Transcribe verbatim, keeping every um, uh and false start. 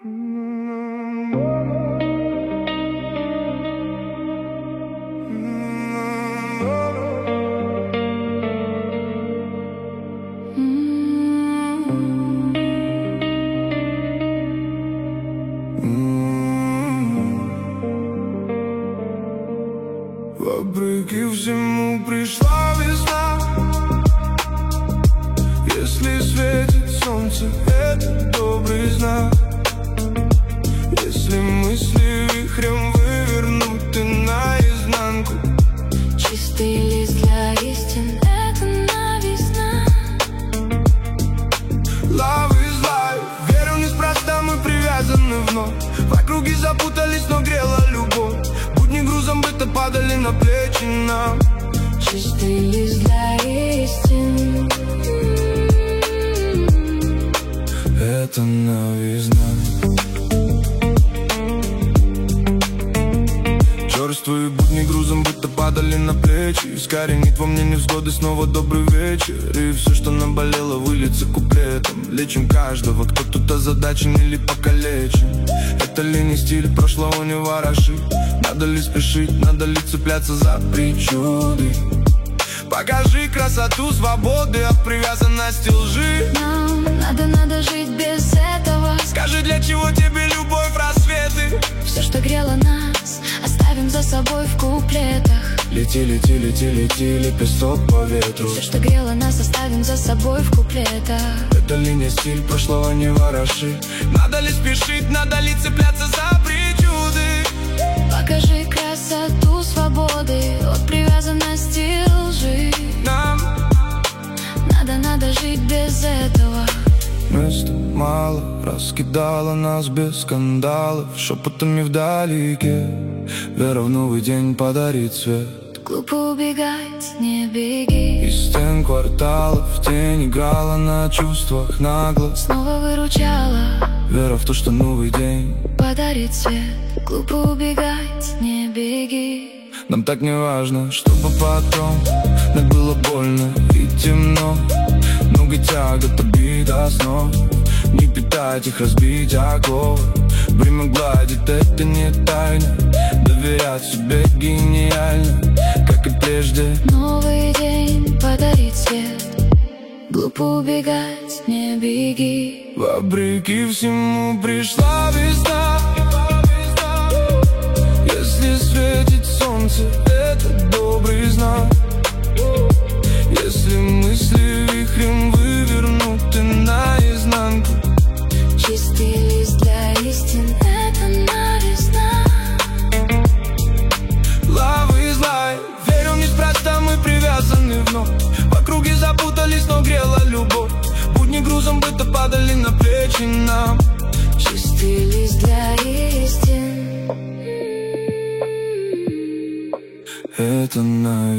Вопреки всему пришла весна. Если светит солнце, это добрый знак. Если мысли вихрем вывернуты наизнанку, чистый лист для истин — это новизна. Love is life. Верю, неспроста мы привязаны вновь. В округе запутались, но грела любовь. Будни грузом быта падали на плечи нам. Чистый лист для истин — это новизна. Черствые будни грузом будто падали на плечи. Искоренит во мне невзгоды, снова добрый вечер. И все, что наболело, выльется куплетом. Лечим каждого, кто тут озадачен или покалечен. Это ли не стиль, прошлого не вороши. Надо ли спешить, надо ли цепляться за причуды. Покажи красоту свободы от привязанности лжи. Нам надо, надо жить без этого. Скажи, для чего тебе любовь, рассветы? Все, что грело нас, оставим за собой в куплетах. Лети, лети, лети, лети, лепесток по ветру. Все, что грело нас, оставим за собой в куплетах. Это ли не стиль, прошлого не вороши. Надо ли спешить, надо ли цепляться за причуды. Покажи красоту свободы от привязанности лжи. Нам надо, надо жить без этого. Места мало, раскидала нас без скандалов. Шепотами вдалеке вера в новый день подарит свет. Глупо убегать, не беги. Из стен кварталов тень играла на чувствах нагло. Снова выручала вера в то, что новый день подарит свет. Глупо убегать, не беги. Нам так не важно, чтобы потом нам было больно и темно. Много тягот, обид, основ. Не питать их, разбить оковы. Время гладит, это не тайна. Доверять себе гениально, как и прежде. Новый день подарит свет. Глупо убегать, не беги. Вопреки всему пришла весна. Если светит солнце, это добрый знак. Если мысли вихрем вывернуты наизнанку, чистый лист для истин — это новизна. Love is life. Верю, неспроста мы привязаны вновь. В округе запутались, но грела любовь. Будни грузом быта падали на плечи нам. Чистый лист для истин — это на